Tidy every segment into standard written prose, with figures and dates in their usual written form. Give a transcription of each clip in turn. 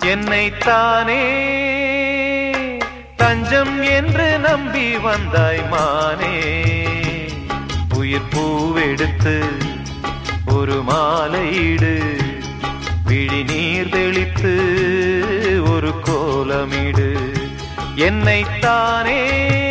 என்னைத்தானே தஞ்சம் என்று நம்பி வந்தாய் மானே. உயிர் பூவெடுத்து ஒரு மாலையிடு, விழி நீர் தெளித்து ஒரு கோலமிடு. என்னைத்தானே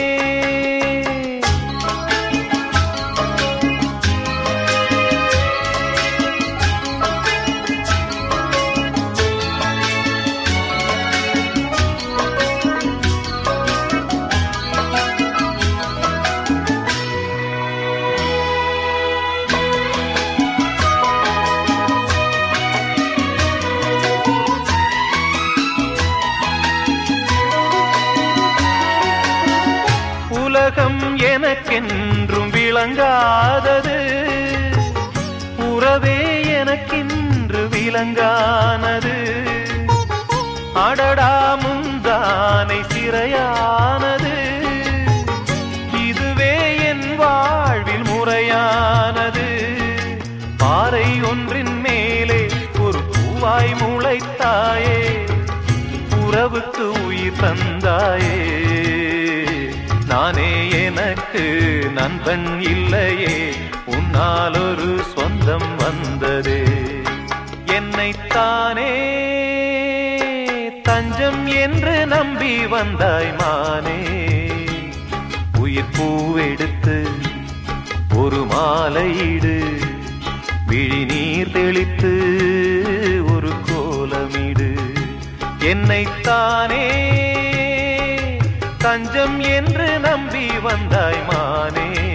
உலகம் எனக்கென்றும் விளங்காதது, உறவே எனக்கென்று விளங்கானது. அடடா முந்தானை சிறையானது, இதுவே என் வாழ்வில் முறையானது. பாறை ஒன்றின் மேலே ஒரு பூவாய் முளைத்தாயே, உறவுக்கு உயிர் தந்தாயே. நானே எனக்கு நண்பன் இல்லையே, உன்னால் ஒரு சொந்தம் வந்ததே. என்னைத்தானே தஞ்சம் என்று நம்பி வந்தாய் மானே. உயிர் பூவெடுத்து ஒரு மாலையிடு, விழி நீர் தெளித்து ஒரு கோலமிடு. என்னைத்தானே தஞ்சம் என்று நம்பி வந்தாய் மானே.